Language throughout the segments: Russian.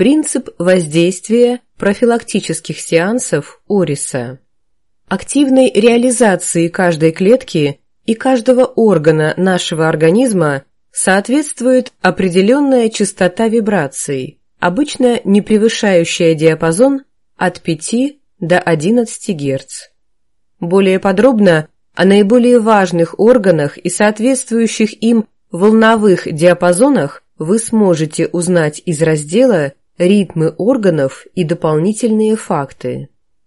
Принцип воздействия профилактических сеансов Ориса. Активной реализации каждой клетки и каждого органа нашего организма соответствует определенная частота вибраций, обычно не превышающая диапазон от 5 до 11 Гц. Более подробно о наиболее важных органах и соответствующих им волновых диапазонах вы сможете узнать из раздела «Ритмы органов и дополнительные факты».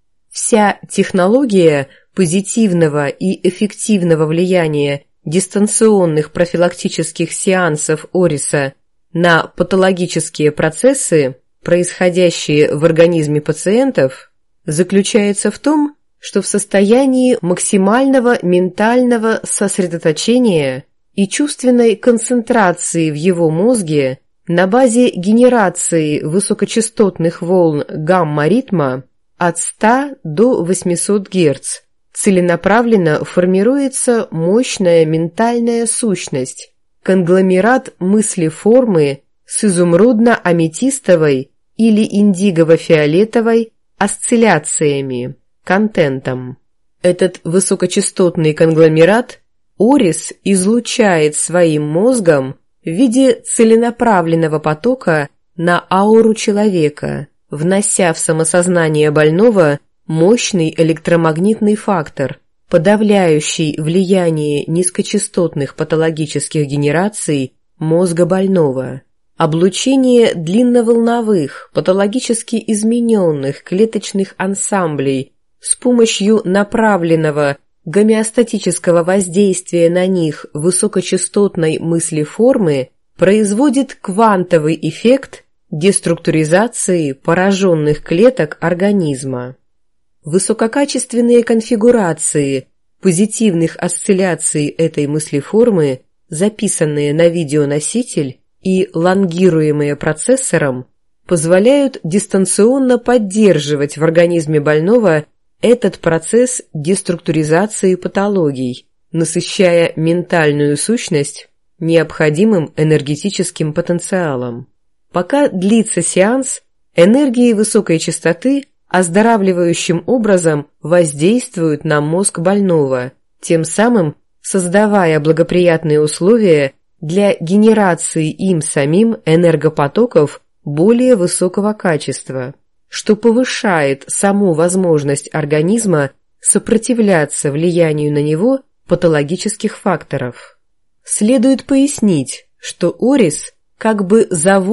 Вся технология позитивного и эффективного влияния дистанционных профилактических сеансов Ориса на патологические процессы, происходящие в организме пациентов, заключается в том, что в состоянии максимального ментального сосредоточения и чувственной концентрации в его мозге на базе генерации высокочастотных волн гамма-ритма от 100 до 800 Гц целенаправленно формируется мощная ментальная сущность, конгломерат мыслеформы с изумрудно-аметистовой или индиго-фиолетовой осцилляциями, контентом. Этот высокочастотный конгломерат Орис излучает своим мозгом в виде целенаправленного потока на ауру человека, внося в самосознание больного мощный электромагнитный фактор, подавляющий влияние низкочастотных патологических генераций мозга больного. Облучение длинноволновых, патологически измененных клеточных ансамблей с помощью направленного гомеостатического воздействия на них высокочастотной мыслеформы производит квантовый эффект деструктуризации пораженных клеток организма. Высококачественные конфигурации позитивных осцилляций этой мыслеформы, записанные на видеоноситель и лонгируемые процессором, позволяют дистанционно поддерживать в организме больного этот процесс деструктуризации патологий, насыщая ментальную сущность необходимым энергетическим потенциалом. Пока длится сеанс, энергии высокой частоты оздоравливающим образом воздействуют на мозг больного, тем самым создавая благоприятные условия для генерации им самим энергопотоков более высокого качества, что повышает саму возможность организма сопротивляться влиянию на него патологических факторов. Следует пояснить, что Орис как бы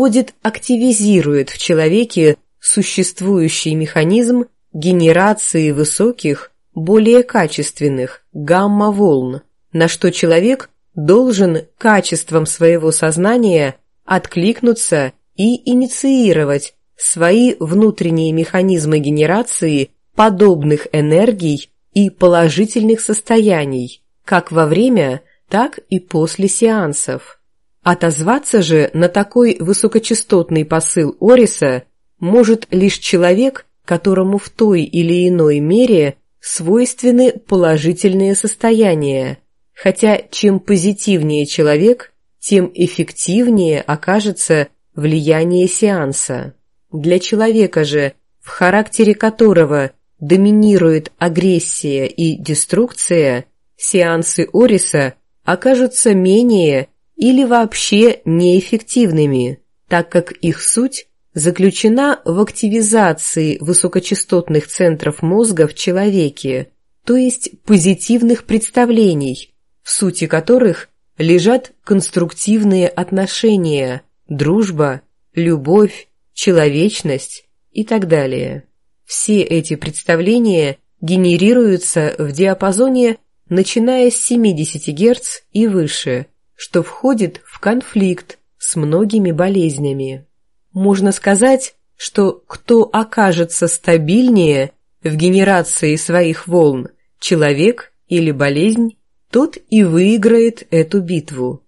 активизирует в человеке существующий механизм генерации высоких, более качественных гамма-волн, на что человек должен качеством своего сознания откликнуться и инициировать свои внутренние механизмы генерации подобных энергий и положительных состояний, как во время, так и после сеансов. Отозваться же на такой высокочастотный посыл Ориса может лишь человек, которому в той или иной мере свойственны положительные состояния, хотя чем позитивнее человек, тем эффективнее окажется влияние сеанса. Для человека же, в характере которого доминирует агрессия и деструкция, сеансы Ориса окажутся менее или вообще неэффективными, так как их суть заключена в активизации высокочастотных центров мозга в человеке, то есть позитивных представлений, в сути которых лежат конструктивные отношения, дружба, любовь, человечность и так далее. Все эти представления генерируются в диапазоне начиная с 70 Гц и выше, что входит в конфликт с многими болезнями. Можно сказать, что кто окажется стабильнее в генерации своих волн, человек или болезнь, тот и выиграет эту битву.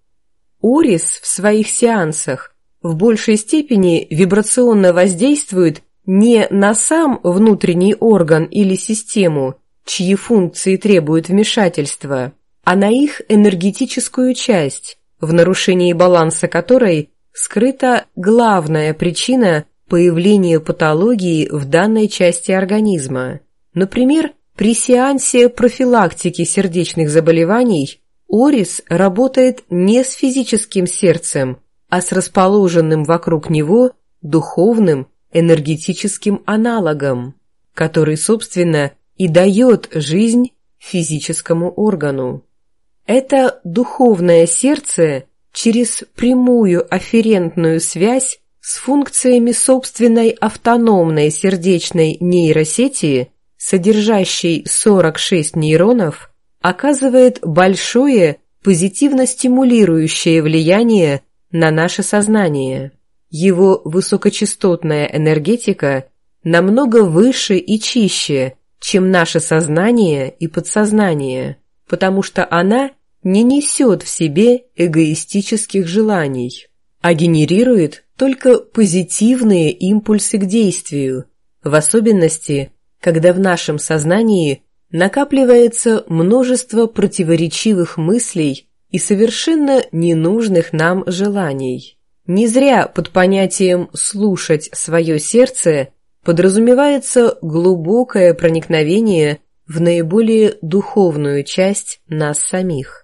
Орис в своих сеансах в большей степени вибрационно воздействует не на сам внутренний орган или систему, чьи функции требуют вмешательства, а на их энергетическую часть, в нарушении баланса которой скрыта главная причина появление патологии в данной части организма. Например, при сеансе профилактики сердечных заболеваний Орис работает не с физическим сердцем, а с расположенным вокруг него духовным энергетическим аналогом, который, собственно, и дает жизнь физическому органу. Это духовное сердце через прямую афферентную связь с функциями собственной автономной сердечной нейросети, содержащей 46 нейронов, оказывает большое позитивно стимулирующее влияние на наше сознание. Его высокочастотная энергетика намного выше и чище, чем наше сознание и подсознание, потому что она не несет в себе эгоистических желаний, а генерирует только позитивные импульсы к действию, в особенности, когда в нашем сознании накапливается множество противоречивых мыслей и совершенно ненужных нам желаний. Не зря под понятием «слушать свое сердце» подразумевается глубокое проникновение в наиболее духовную часть нас самих.